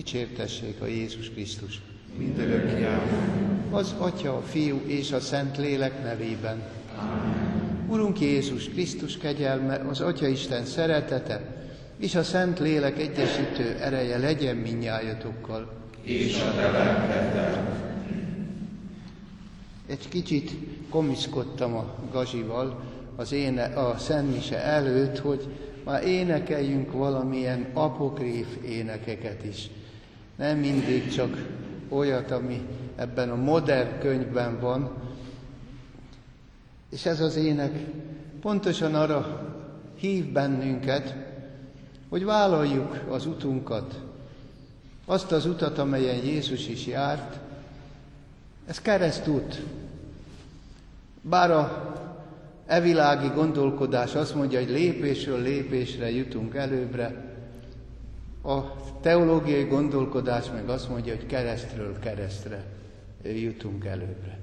Dicsértessék a Jézus Krisztus. Mindörökké. Az Atya, a Fiú és a Szentlélek nevében. Amen. Urunk Jézus Krisztus kegyelme, az Atya Isten szeretete és a Szentlélek egyesítő ereje legyen mindnyájatokkal. És a te lelkeddel. Egy kicsit komiszkodtam a Gazsival a Szentmise előtt, hogy már énekeljünk valamilyen apokríf énekeket is. Nem mindig csak olyat, ami ebben a modern könyvben van. És ez az ének pontosan arra hív bennünket, hogy vállaljuk az utunkat, azt az utat, amelyen Jézus is járt. Ez keresztút. Bár a evilági gondolkodás azt mondja, hogy lépésről lépésre jutunk előbbre, a teológiai gondolkodás meg azt mondja, hogy keresztről keresztre jutunk előbbre.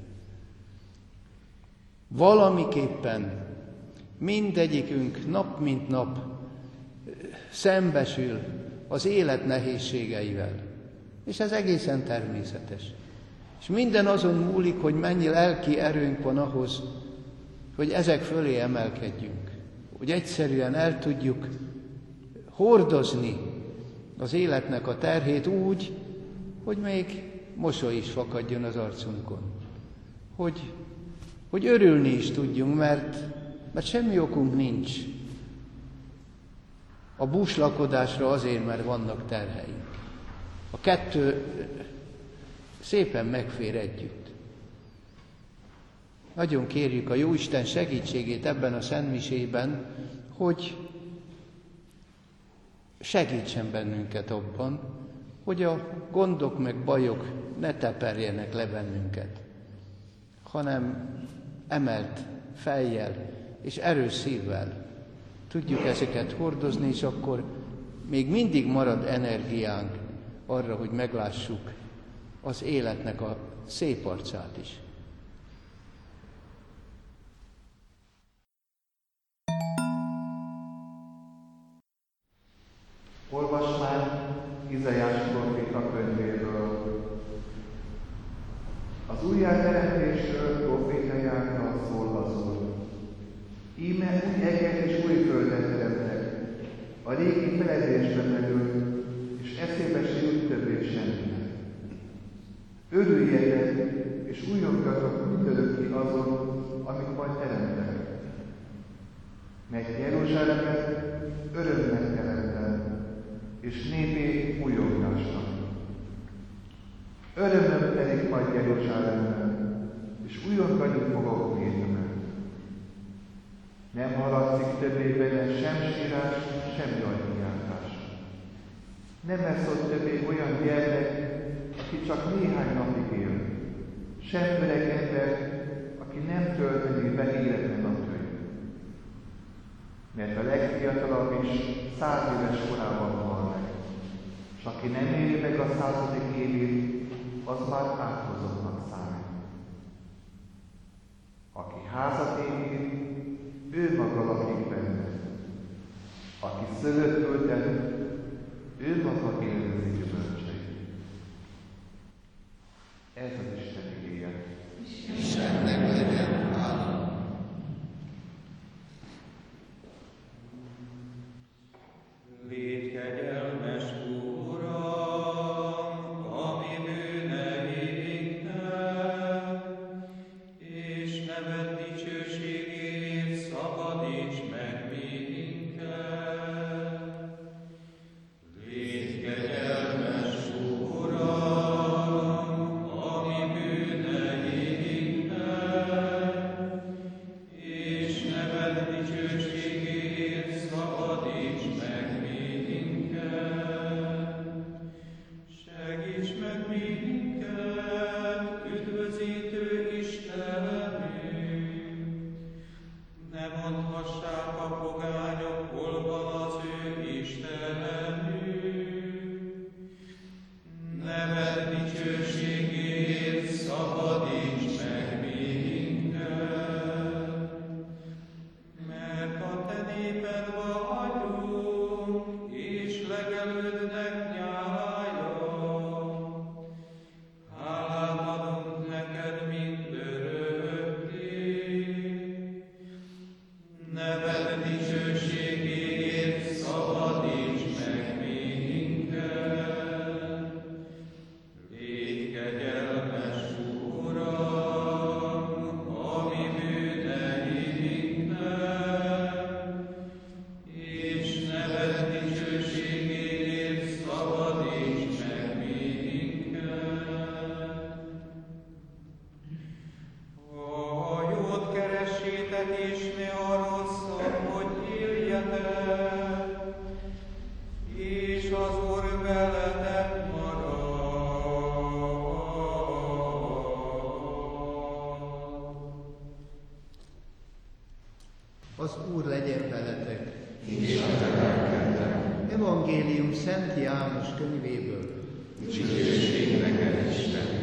Valamiképpen mindegyikünk nap mint nap szembesül az élet nehézségeivel, és ez egészen természetes. És minden azon múlik, hogy mennyi lelki erőnk van ahhoz, hogy ezek fölé emelkedjünk, hogy egyszerűen el tudjuk hordozni az életnek a terhét úgy, hogy még mosoly is fakadjon az arcunkon. Hogy örülni is tudjunk, mert semmi okunk nincs a búslakodásra azért, mert vannak terheink. A kettő szépen megfér együtt. Nagyon kérjük a Jóisten segítségét ebben a szentmisében, hogy segítsen bennünket abban, hogy a gondok meg bajok ne teperjenek le bennünket, hanem emelt fejjel és erős szívvel tudjuk ezeket hordozni, és akkor még mindig marad energiánk arra, hogy meglássuk az életnek a szép arcát is. Olvasmány Izaiás próféta könyvéből. Az újjáteremtésről prófétai által szól az Úr. Íme új eget és új földet teremtek, a régi feledésbe merül, és eszébe se jut többé semminek. Örüljetek, és újongjatok mindörökké azon, amit majd teremtek. Mert Jeruzsálemet örömnek teremtem, és népét újongásnak. Örömöm telik majd Jeruzsálemben, és újongani fogok népemet. Nem hallatszik többé benne sem sírás, sem jajkiáltás. Nem lesz ott többé olyan gyermek, aki csak néhány napig él, sem öreg ember, aki nem tölteni be élete napjait. Mert a legfiatalabb is 100 éves korában hal meg, és aki nem éli meg a 100. évét, az már áthozottnak számít. Aki házat épít, ő maga lakik benne. Aki szőlőt ültet, ő maga élvezi gyümölcseit. Ez az Isten igéje. Istennek legyen hála. Légy kegyelmes, Uram, a mi bűneinknek, és neved dicsőségéért szabadíts meg minket. Légy kegyelmes, Uram, a mi bűneinknek, Evangélium Szent János könyvéből. Dicsőség neked, Isten!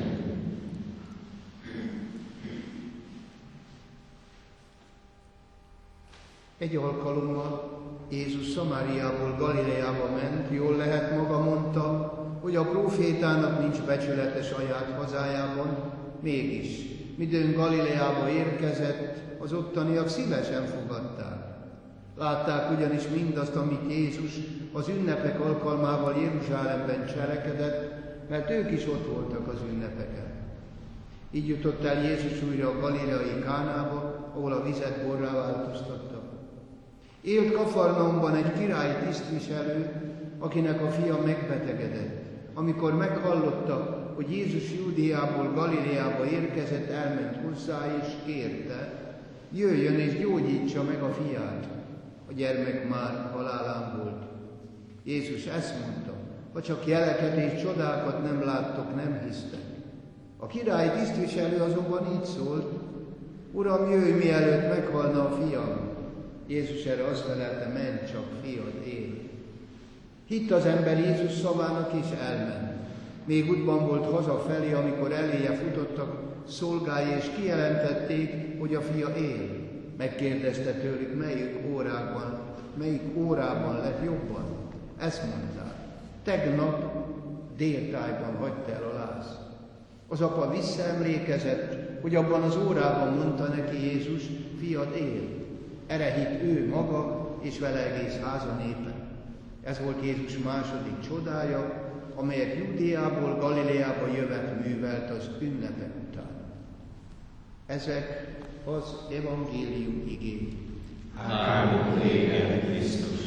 Egy alkalommal Jézus Szamáriából Galileába ment, jól lehet maga mondta, hogy a prófétának nincs becsülete saját hazájában, mégis, midőn Galileába érkezett, az ottaniak szívesen fogadták. Látták ugyanis mindazt, amit Jézus az ünnepek alkalmával Jeruzsálemben cselekedett, mert ők is ott voltak az ünnepeken. Így jutott el Jézus újra a galileai Kánába, ahol a vizet borrá változtatta. Élt Kafarnaumban egy királyi tisztviselő, akinek a fia megbetegedett. Amikor meghallotta, hogy Jézus Júdeából Galileába érkezett, elment hozzá és kérte, jöjjön és gyógyítsa meg a fiát. A gyermek már halálán volt. Jézus ezt mondta, ha csak jeleket és csodákat nem láttok, nem hisztek. A királyi tisztviselő azonban így szólt, Uram, jöjj, mielőtt meghalna a fiam. Jézus erre azt felelte, menj csak, fiad, él. Hitt az ember Jézus szavának és elment. Még útban volt hazafelé, amikor eléje futottak szolgái, és kijelentették, hogy a fia él. Megkérdezte tőlük, melyik órában lett jobban. Ezt mondták. Tegnap déltájban hagyta el a láz. Az apa visszaemlékezett, hogy abban az órában mondta neki Jézus, fiad él. Erre hitt ő maga, és vele egész háza népe. Ez volt Jézus második csodája, amelyet Júdeából Galileába jövet művelt az ünnepek után. Ezek az evangélium igény. Hálunk néked, Krisztus!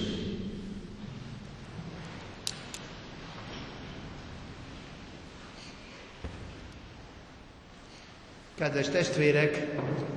Kedves testvérek,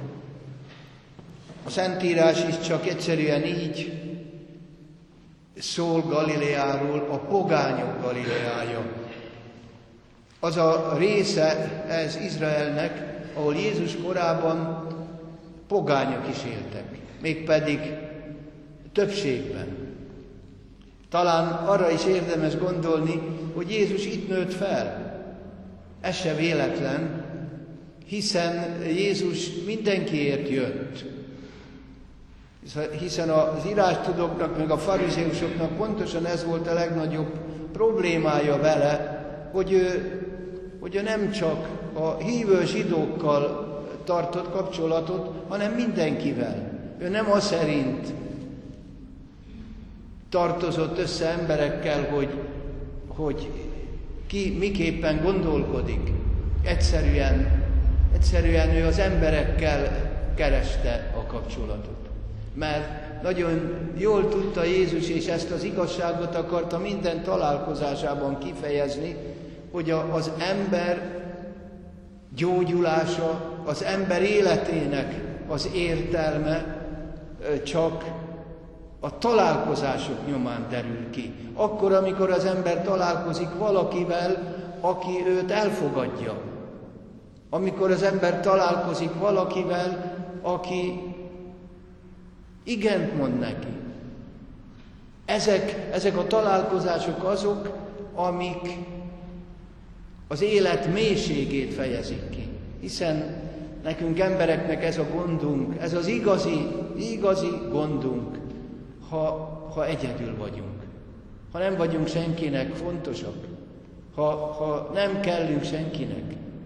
a Szentírás is csak egyszerűen így szól Galileáról, a pogányok Galileája. Az a része ez Izraelnek, ahol Jézus korában pogányok is éltek, mégpedig többségben. Talán arra is érdemes gondolni, hogy Jézus itt nőtt fel. Ez se véletlen, hiszen Jézus mindenkiért jött. Hiszen az írástudóknak, meg a farizeusoknak pontosan ez volt a legnagyobb problémája vele, hogy ő nem csak a hívő zsidókkal tartott kapcsolatot, hanem mindenkivel. Ő nem az szerint tartozott össze emberekkel, hogy ki miképpen gondolkodik. Egyszerűen ő az emberekkel kereste a kapcsolatot. Mert nagyon jól tudta Jézus, és ezt az igazságot akarta minden találkozásában kifejezni, hogy az ember gyógyulása, az ember életének az értelme csak a találkozások nyomán derül ki. Akkor, amikor az ember találkozik valakivel, aki őt elfogadja. Amikor az ember találkozik valakivel, aki igent mond neki. Ezek a találkozások azok, amik az élet mélységét fejezik ki. Hiszen nekünk embereknek ez a gondunk, ez az igazi gondunk, ha egyedül vagyunk. Ha nem vagyunk senkinek fontosak, ha nem kellünk senkinek.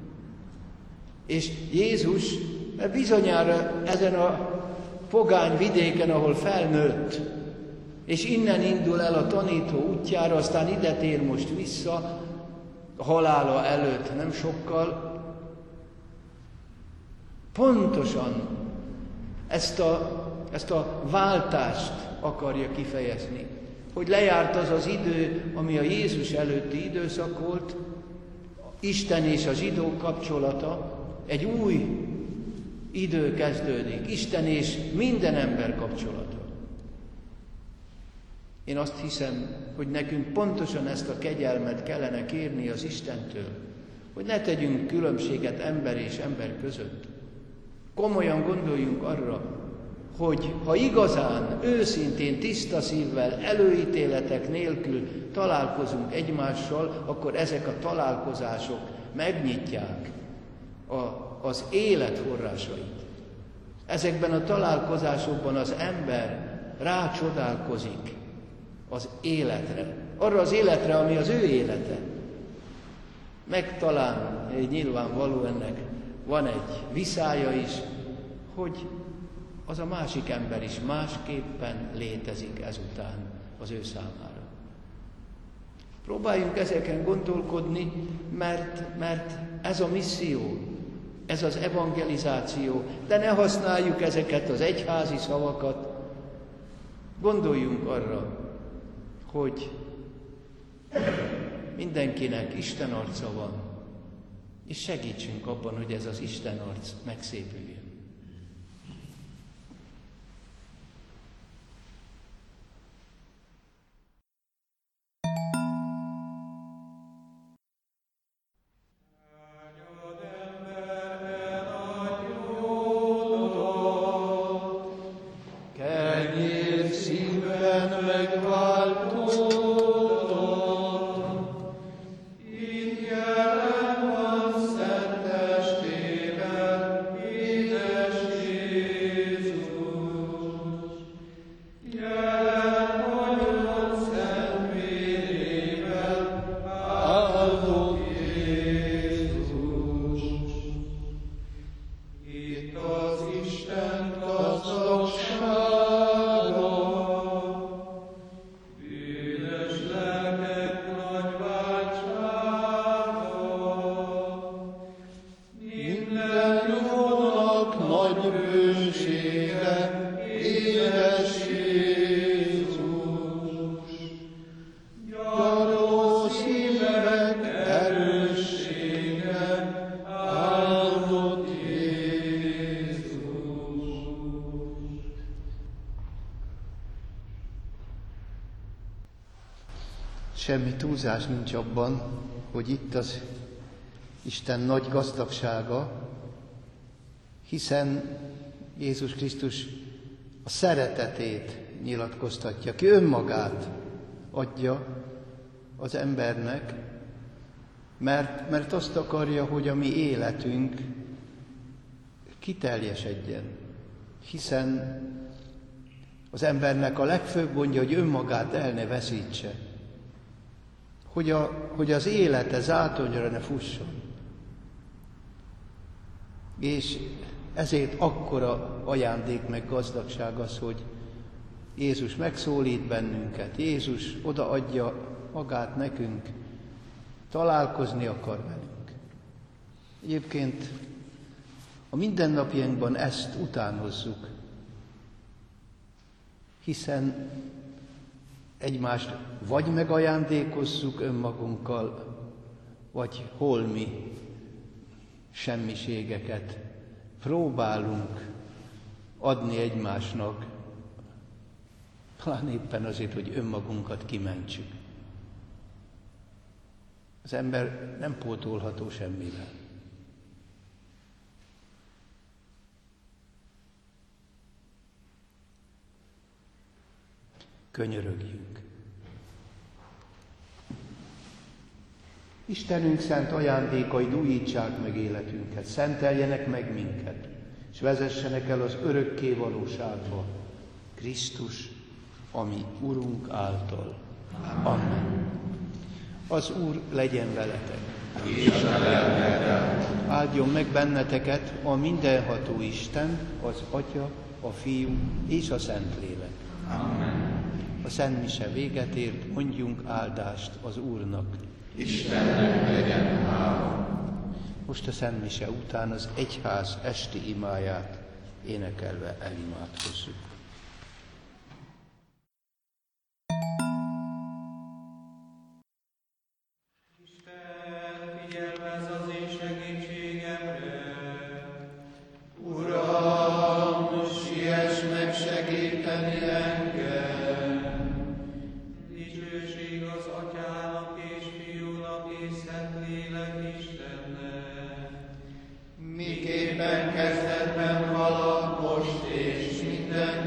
És Jézus bizonyára ezen a pogány vidéken, ahol felnőtt, és innen indul el a tanító útjára, aztán ide tér most vissza, a halála előtt nem sokkal, pontosan ezt a váltást akarja kifejezni, hogy lejárt az az idő, ami a Jézus előtti időszak volt, Isten és a zsidók kapcsolata, egy új idő kezdődik, Isten és minden ember kapcsolata. Én azt hiszem, hogy nekünk pontosan ezt a kegyelmet kellene kérni az Istentől, hogy ne tegyünk különbséget ember és ember között. Komolyan gondoljunk arra, hogy ha igazán, őszintén, tiszta szívvel, előítéletek nélkül találkozunk egymással, akkor ezek a találkozások megnyitják az élet forrásait. Ezekben a találkozásokban az ember rácsodálkozik az életre, arra az életre, ami az ő élete. Meg talán nyilvánvaló ennek van egy viszája is, hogy az a másik ember is másképpen létezik ezután az ő számára. Próbáljunk ezeken gondolkodni, mert ez a misszió, ez az evangelizáció, de ne használjuk ezeket az egyházi szavakat. Gondoljunk arra, hogy mindenkinek Isten arca van, és segítsünk abban, hogy ez az Isten arc megszépüljön. Semmi túlzás nincs abban, hogy itt az Isten nagy gazdagsága, hiszen Jézus Krisztus a szeretetét nyilatkoztatja ki, önmagát adja az embernek, mert azt akarja, hogy a mi életünk kiteljesedjen, hiszen az embernek a legfőbb gondja, hogy önmagát el ne veszítse, hogy az élete zátonyra ne fusson. És ezért akkora ajándék meg gazdagság az, hogy Jézus megszólít bennünket, Jézus odaadja magát nekünk, találkozni akar velünk. Egyébként a mindennapjainkban ezt utánozzuk, hiszen egymást vagy megajándékozzuk önmagunkkal, vagy holmi semmiségeket próbálunk adni egymásnak, talán éppen azért, hogy önmagunkat kimentsük. Az ember nem pótolható semmivel. Könyörögjünk. Istenünk szent ajándékaid újítsák meg életünket, szenteljenek meg minket, és vezessenek el az örökké valóságba, Krisztus, ami Urunk által. Amen. Az Úr legyen veletek. Áldjon meg benneteket a mindenható Isten, az Atya, a Fiú és a Szentlélek. Amen. A Szent Mise véget ért, mondjunk áldást az Úrnak. Istennek legyen hála. Most a Szent Mise után az egyház esti imáját énekelve elimádkozzuk. Isten, figyelmezz az én segítségemre. Uram, siess meg segíteni engem! Dicsőség az Atyának és Fiúnak és Szentlélek Istennek. Miképpen kezdetben valak most és minden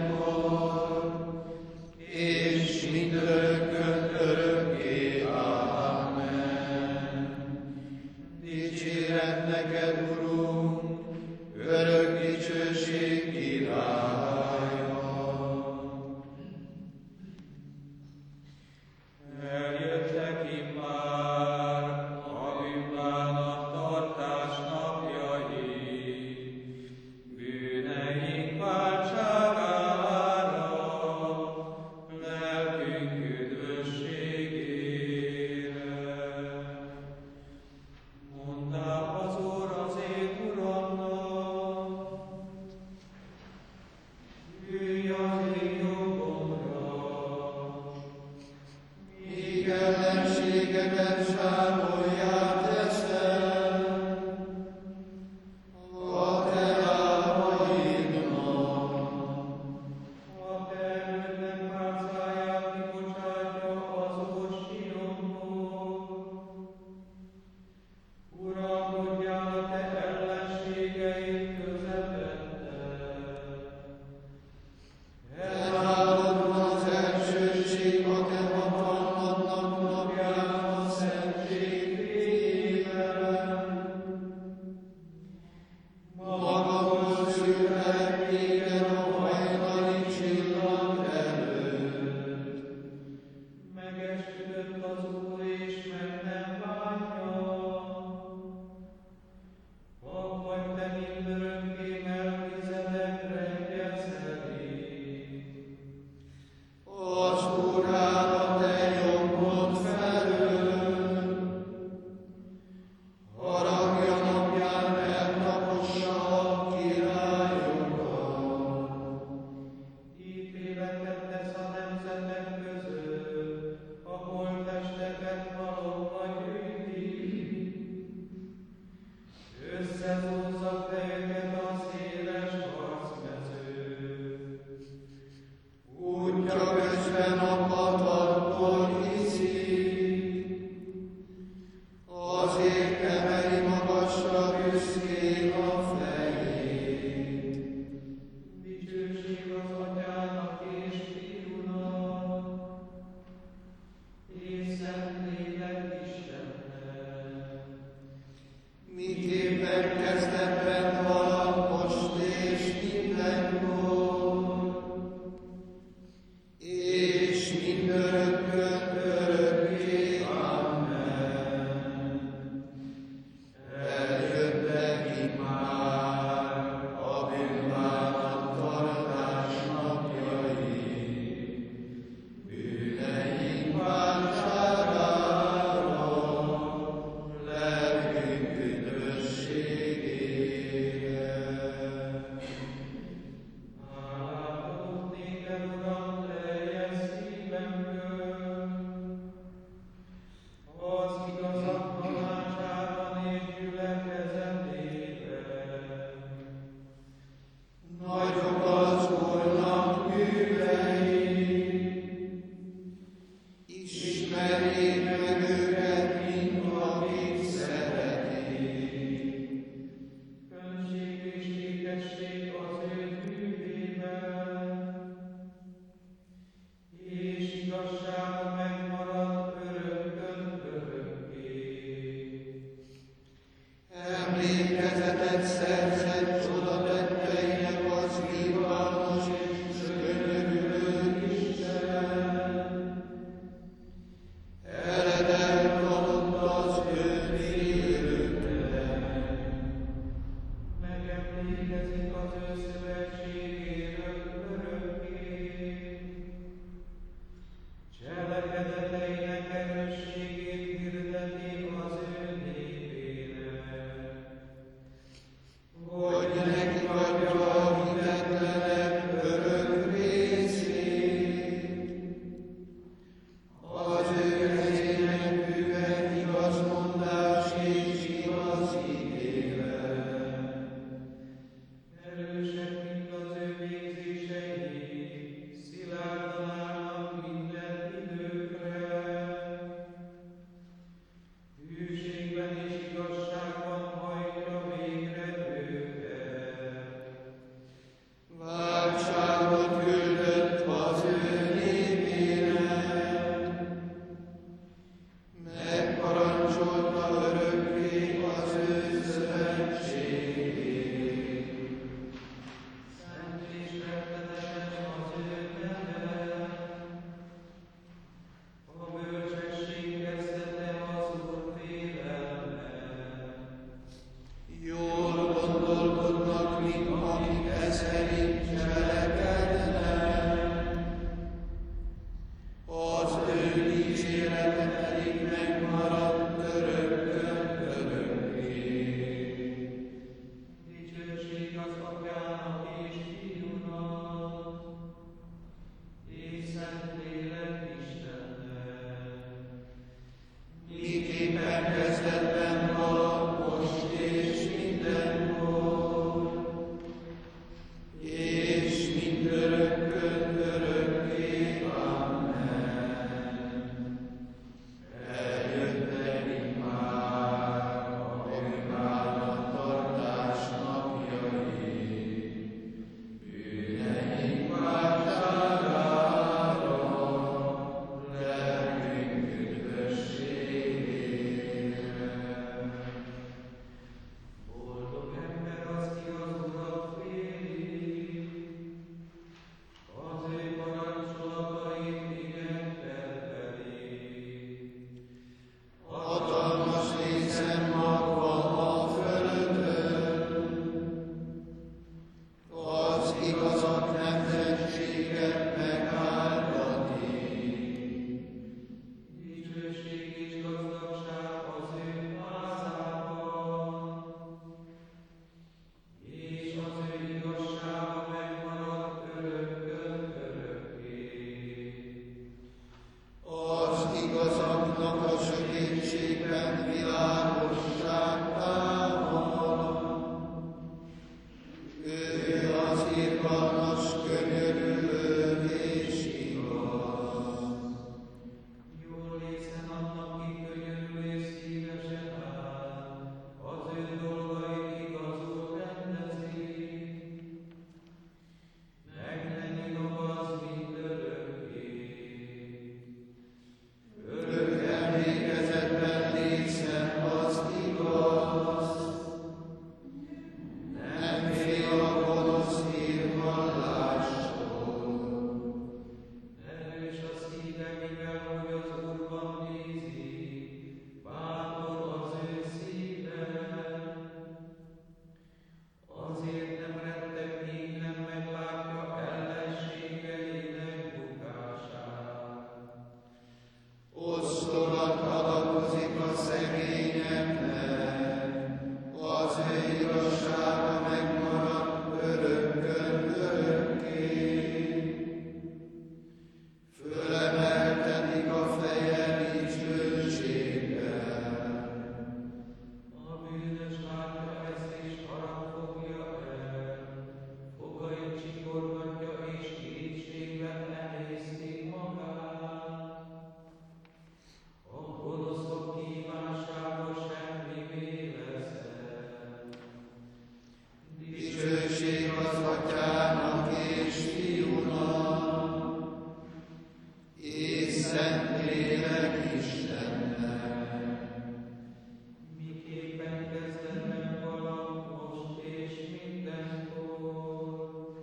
félek Istennek. Miképpen kezdetben valak most és mindenkor,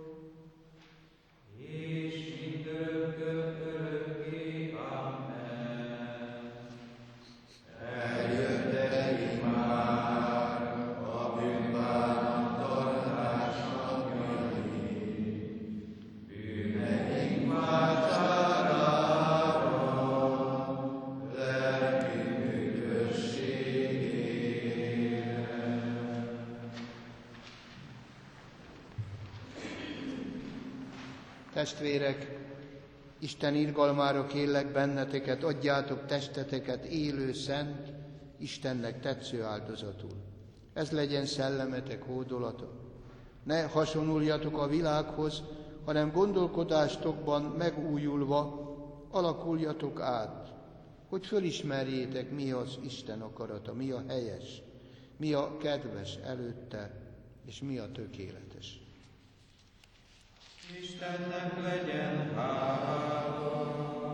és mindörökkön örökké. Amen. Eljöttek már a bűnbánat tartás napjai, bűneink váltságára, lelkünk üdvösségére. Testvérek, Isten irgalmára kérlek benneteket, adjátok testeteket élő, szent, Istennek tetsző áldozatul. Ez legyen szellemetek hódolata. Ne hasonuljatok a világhoz, hanem gondolkodástokban megújulva alakuljatok át, hogy fölismerjétek, mi az Isten akarata, mi a helyes, mi a kedves előtte, és mi a tökéletes. Istennek legyen hála.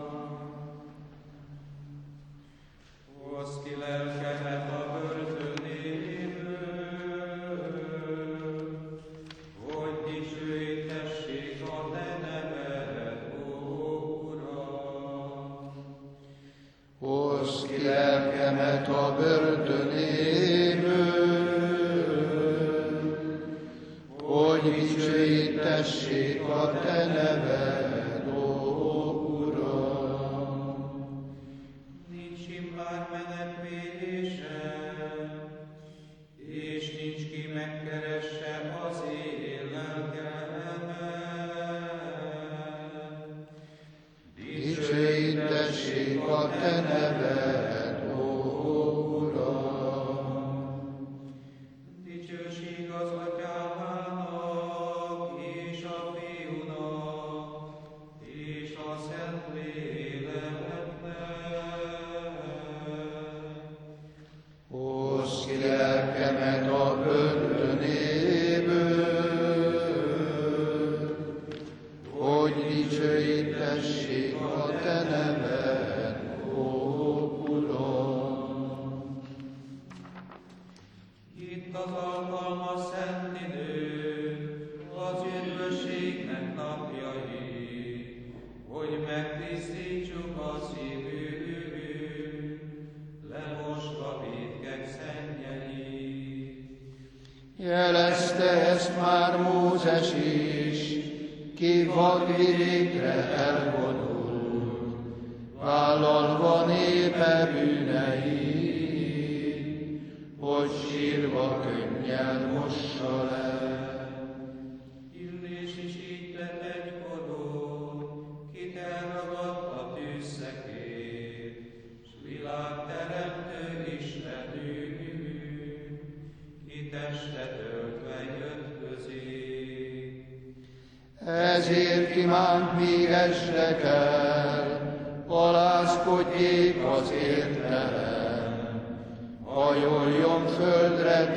Hozd ki lelkemet a börtönéből, hogy dicsőítessék a te neved, ó Uram. Hozd ki lelkemet a börtönéből, hogy dicsőítessék a te neved, ó Uram. Nincs immár menekvélésem, és nincs ki megkeresse az én lelkemet. Dicsőítessék a te neved, ó Uram. Dicsőség az Atyának, és a Fiúnak, és a Szentléleknek. Hozd ki lelkemet a börtönéből, hogy dicsőítessék a te neved, ó Uram. Itt az alkalmas szent idő, az üdvösségnek napjai, hogy megtisztítsuk a szívünk, lemosva vétkek szennyeit. Jelezte ezt már Mózes is, ki vadvidékre elvonult, vállalva népe bűneit, hogy sírva könnyel mossa le. Illés is így tett egykoron, kit elragadt a tűzszekér, s világteremtő Istenünk, ki testet öltve jött közé. Ezért kívánt még esre kell, alázkodjék az értelem, hajoljon földre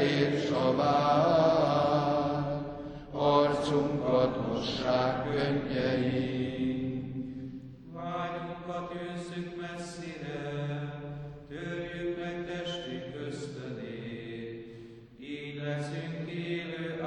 térsavár, arcunkat mossák könnyei. Vágyunkat űzzük messzire, törjük meg testi köztönét, így leszünk élő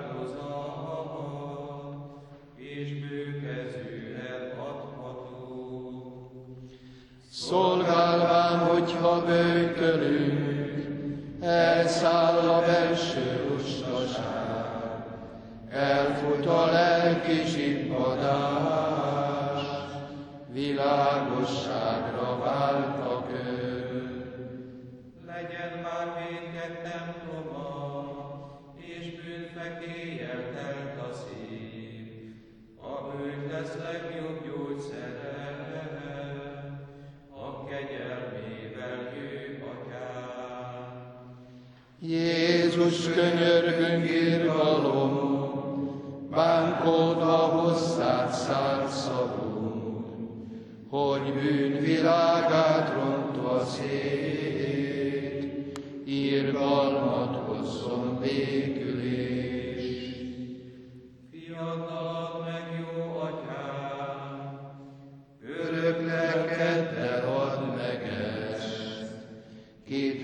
áldozat, és bőkezűen adható. Szolgálván, hogyha bőjtölünk, elszáll a belső lustaság, elfut a lelki zsibbadás, világosságra vált a kör. Legyen már vétkek temploma, és bűnfekélyel telt a szív, a bűn lesz legjobb gyógyszere, a kegyelmével jő Atyám. Jézus, könyörgünk irgalom, bánkódva hozzád szállt szavunk, hogy bűn világát rontva szét, irgalmat hozzon békülés. Fiatalad meg, jó Atyám, Örök lelkeddel add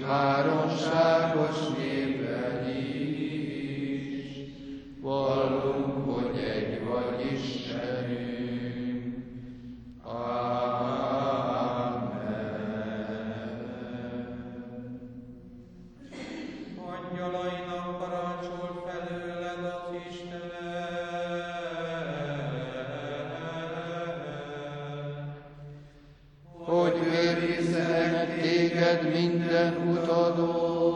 háromságos névvel is, vallunk, hogy egy vagy Istenünk. Angyalainak parancsol felőled az Istenet, hogy őrizzenek téged minden utadon.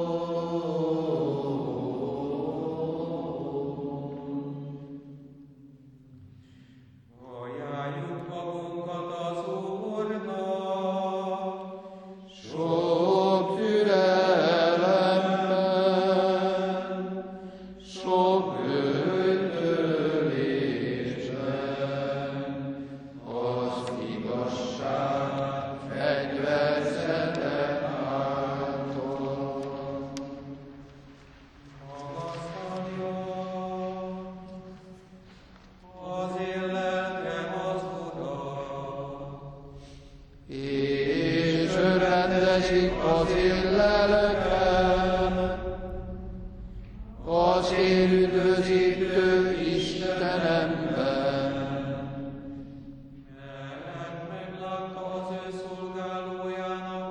ajánljuk magunkat az Úrnak, Sok türelemben, sok öntölésben, az igazság fegyverzete által. magasztalja az én lelkem az Urat. És örvendezik az én lelkem, az én üdvözítő Istenemben. Mert meglátta az ő szolgálójának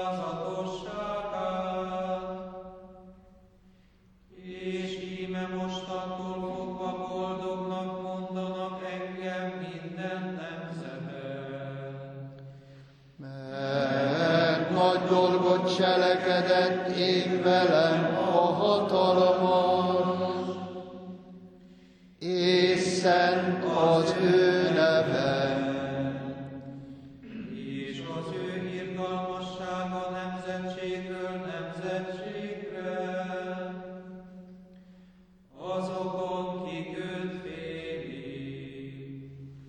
alázatosságát, és íme mostantól fogva boldognak mondanak engem minden nemzetek. Mert nagy dolgot cselekedett én velem a hatalmas, és szent az ő neve. És az ő irgalmassága nemzetségről nemzetségre, azokon, kik őt félik.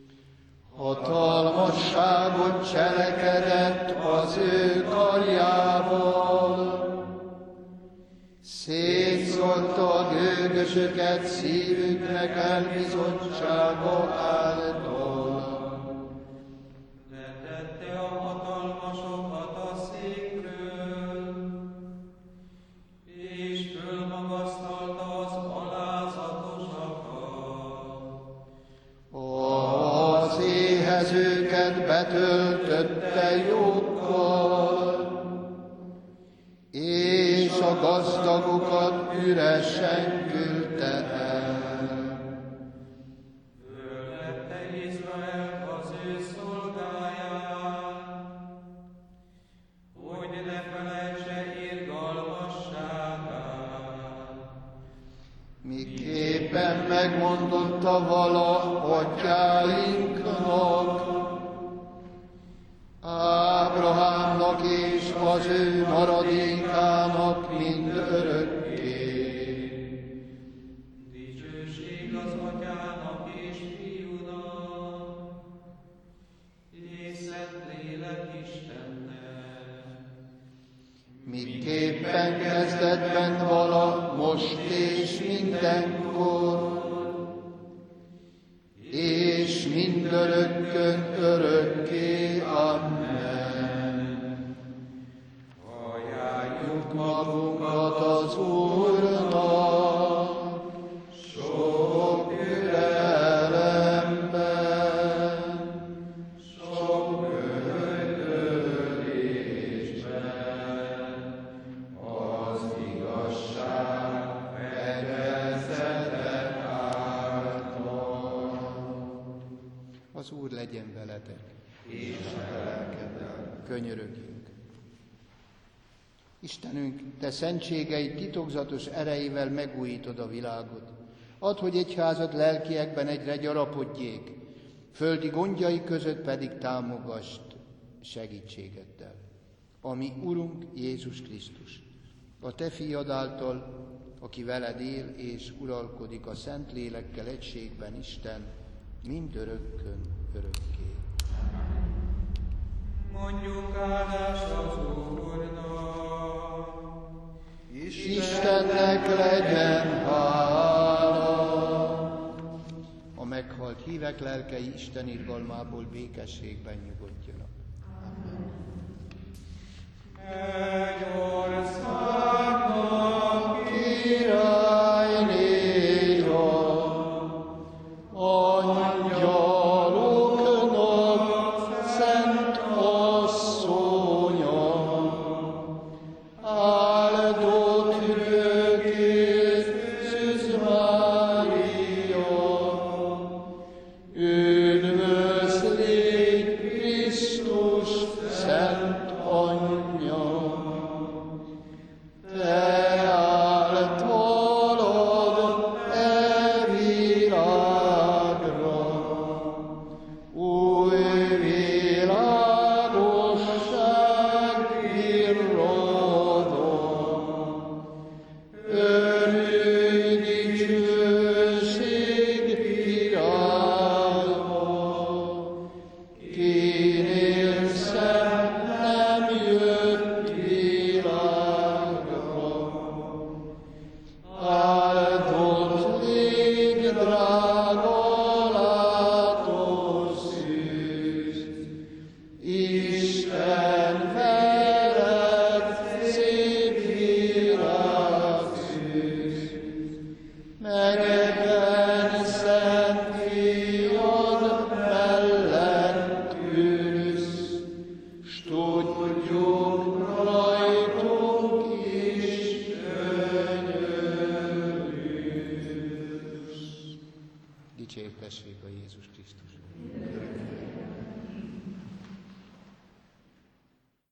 Hatalmasságot cselekedett az ő karjával, szétszórta a gőgösöket szívüknek elbizottsága által. Letette a hatalmasokat a székről, és fölmagasztalta az alázatosakat. Az éhezőket betöltötte jókkal, és a gazdagokat üresen küldte el. Fölvette Izraelt az ő szolgáját, hogy ne felejtse irgalmasságát. Miképpen megmondotta vala atyáinknak, Ábrahámnak és az ő maradékának mind örökké. Dicsőség az Atyának és Fiúnak, és Szentlélek Istennek. Miképpen kezdetben vala, most és mindenkor, és mindörökkön örökké. Amen. Ajánljuk magunkat az Úrnak, sok türelemben, sok öntölésben, az igazság fegyverzete által. Az Úr legyen veletek. És a lelkeddel. Könyörögjünk. Istenünk, Te szentségeid titokzatos erejével megújítod a világot. Add, hogy egyházad lelkiekben egyre gyarapodjék, földi gondjai között pedig támogasd segítségeddel. Ami Urunk Jézus Krisztus, a Te fiad által, aki veled él és uralkodik a Szent Lélekkel egységben Isten, mindörökkön örökké. Mondjuk áldást az Úrnak. Istennek legyen hála. A meghalt hívek lelkei Isten irgalmából békességben nyugodjanak. Egy ország dicsértessék a Jézus Krisztus.